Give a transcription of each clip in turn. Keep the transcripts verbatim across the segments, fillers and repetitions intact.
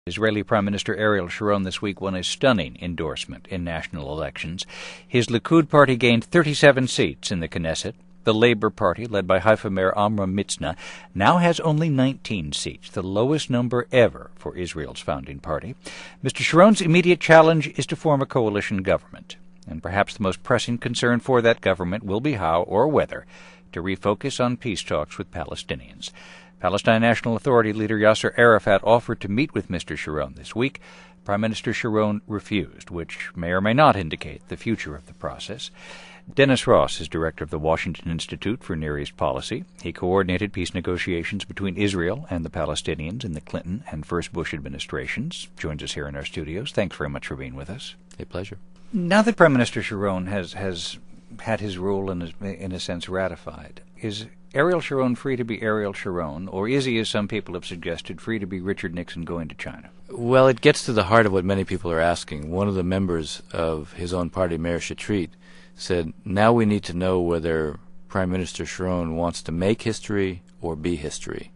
Israeli Prime Minister Ariel Sharon this week won a stunning endorsement in national elections. His Likud party gained thirty-seven seats in the Knesset. The Labour Party, led by Haifa Mayor Amram Mitzna, now has only nineteen seats, the lowest number ever for Israel's founding party. Mister Sharon's immediate challenge is to form a coalition government, and perhaps the most pressing concern for that government will be how or whether to refocus on peace talks with Palestinians. Palestine National Authority leader Yasser Arafat offered to meet with Mister Sharon this week. Prime Minister Sharon refused, which may or may not indicate the future of the process. Dennis Ross is director of the Washington Institute for Near East Policy. He coordinated peace negotiations between Israel and the Palestinians in the Clinton and first Bush administrations. Joins us here in our studios. Thanks very much for being with us. A pleasure. Now that Prime Minister Sharon has, has had his rule, in a, in a sense, ratified, is Ariel Sharon free to be Ariel Sharon, or is he, as some people have suggested, free to be Richard Nixon going to China? Well, it gets to the heart of what many people are asking. One of the members of his own party, Meir Shetrit, said, now we need to know whether Prime Minister Sharon wants to make history or be history.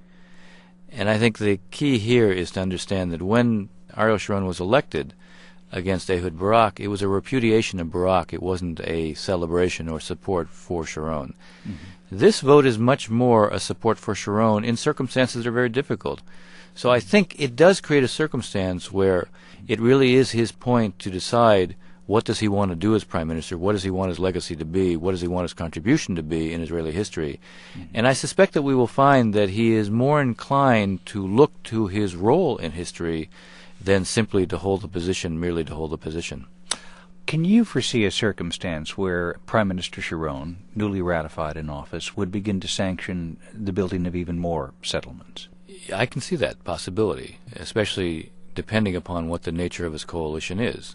And I think the key here is to understand that when Ariel Sharon was elected against Ehud Barak, it was a repudiation of Barak. It wasn't a celebration or support for Sharon. Mm-hmm. This vote is much more a support for Sharon in circumstances that are very difficult. So I think it does create a circumstance where it really is his point to decide what does he want to do as Prime Minister, what does he want his legacy to be, what does he want his contribution to be in Israeli history. Mm-hmm. And I suspect that we will find that he is more inclined to look to his role in history than simply to hold the position, merely to hold the position. Can you foresee a circumstance where Prime Minister Sharon, newly ratified in office, would begin to sanction the building of even more settlements? I can see that possibility, especially depending upon what the nature of his coalition is.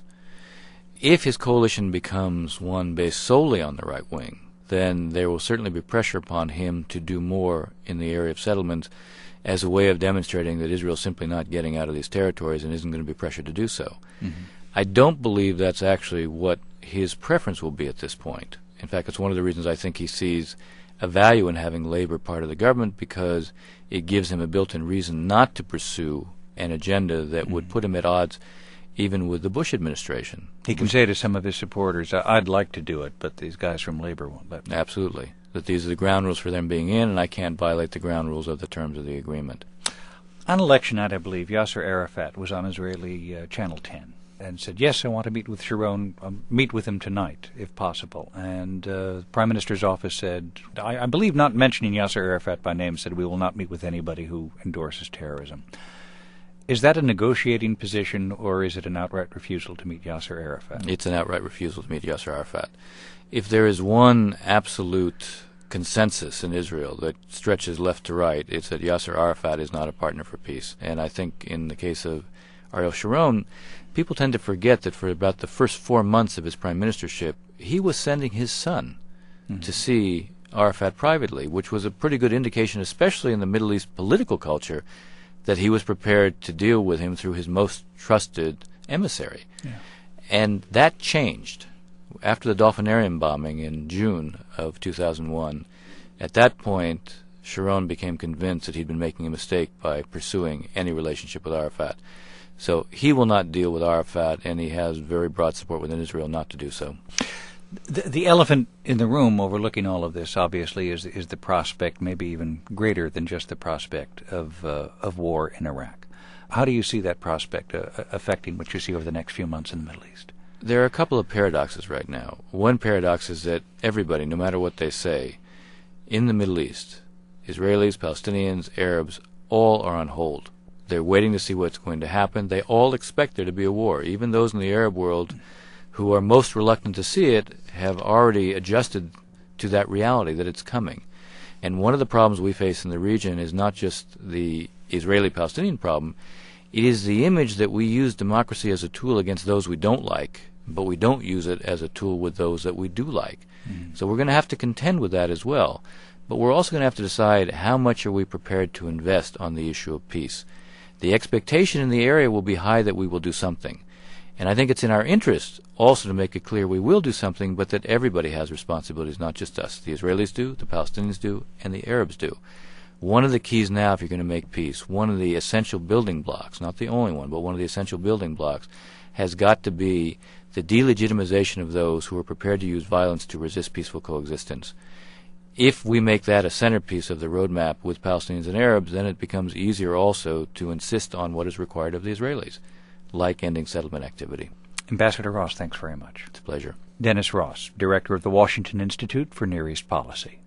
If his coalition becomes one based solely on the right wing, then there will certainly be pressure upon him to do more in the area of settlements as a way of demonstrating that Israel is simply not getting out of these territories and isn't going to be pressured to do so. Mm-hmm. I don't believe that's actually what his preference will be at this point. In fact, it's one of the reasons I think he sees a value in having Labor part of the government, because it gives him a built-in reason not to pursue an agenda that mm-hmm. would put him at odds even with the Bush administration. He can say to some of his supporters, I'd like to do it, but these guys from Labor won't let me. Absolutely. That these are the ground rules for them being in, and I can't violate the ground rules of the terms of the agreement. On election night, I believe, Yasser Arafat was on Israeli uh, Channel ten and said, yes, I want to meet with Sharon, um, meet with him tonight, if possible. And uh, the Prime Minister's office said, I, I believe not mentioning Yasser Arafat by name, said we will not meet with anybody who endorses terrorism. Is that a negotiating position, or is it an outright refusal to meet Yasser Arafat? It's an outright refusal to meet Yasser Arafat. If there is one absolute consensus in Israel that stretches left to right, it's that Yasser Arafat is not a partner for peace. And I think in the case of Ariel Sharon, people tend to forget that for about the first four months of his prime ministership, he was sending his son mm-hmm. to see Arafat privately, which was a pretty good indication, especially in the Middle East political culture, that he was prepared to deal with him through his most trusted emissary. Yeah. And that changed after the Dolphinarium bombing in June of two thousand one. At that point, Sharon became convinced that he'd been making a mistake by pursuing any relationship with Arafat. So he will not deal with Arafat, and he has very broad support within Israel not to do so. The, the elephant in the room overlooking all of this, obviously, is is the prospect, maybe even greater than just the prospect, of uh, of war in Iraq. How do you see that prospect uh, affecting what you see over the next few months in the Middle East? There are a couple of paradoxes right now. One paradox is that everybody, no matter what they say, in the Middle East, Israelis, Palestinians, Arabs, all are on hold. They're waiting to see what's going to happen. They all expect there to be a war. Even those in the Arab world who are most reluctant to see it have already adjusted to that reality, that it's coming. And one of the problems we face in the region is not just the Israeli-Palestinian problem. It is the image that we use democracy as a tool against those we don't like, but we don't use it as a tool with those that we do like. Mm-hmm. So we're going to have to contend with that as well. But we're also going to have to decide how much are we prepared to invest on the issue of peace. The expectation in the area will be high that we will do something. And I think it's in our interest also to make it clear we will do something, but that everybody has responsibilities, not just us. The Israelis do, the Palestinians do, and the Arabs do. One of the keys now, if you're going to make peace, one of the essential building blocks, not the only one, but one of the essential building blocks, has got to be the delegitimization of those who are prepared to use violence to resist peaceful coexistence. If we make that a centerpiece of the roadmap with Palestinians and Arabs, then it becomes easier also to insist on what is required of the Israelis, like ending settlement activity. Ambassador Ross, thanks very much. It's a pleasure. Dennis Ross, Director of the Washington Institute for Near East Policy.